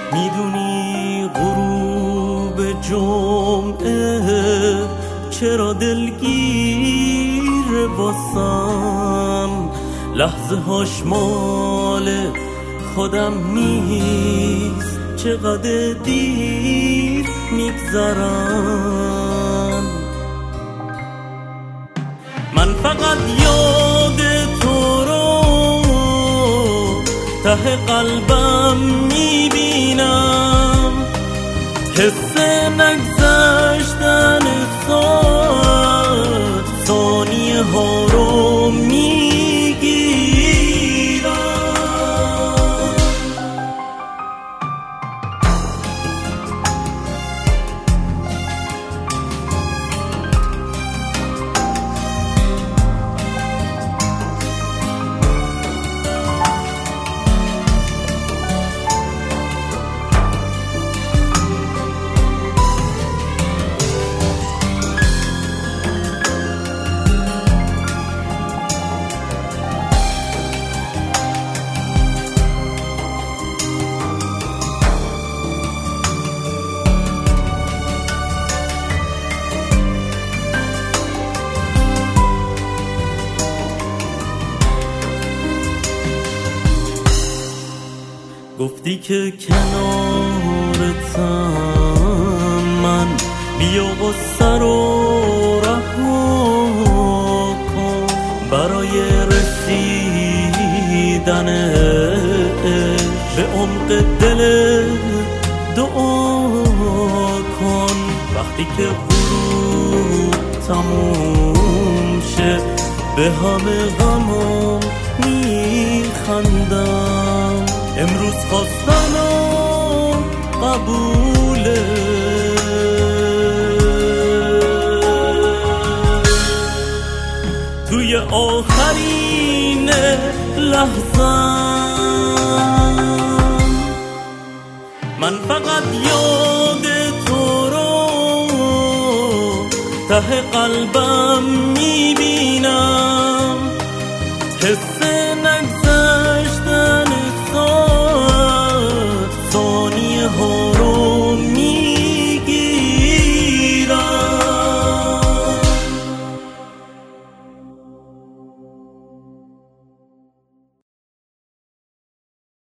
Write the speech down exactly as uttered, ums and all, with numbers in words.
میدونی غروب جمعه چرا دلگیر واسم، لحظه هاش مال خودم نیست، چقدر دیر میگذرم. من فقط یاد تو رو ته قلبم میبینم، حس نگذشتن ساعت ثانیه ها رو میگیرم. گفتی که کنارتم من، بیا غصه رو رها کن، برای رسیدن به عمق دل دعا کن. وقتی که غروب تموم شه به همه غمام میخندم، امروز خواستنم قبوله. توی آخرین لحظم من فقط یاد تو رو ته قلبم میبینم، حس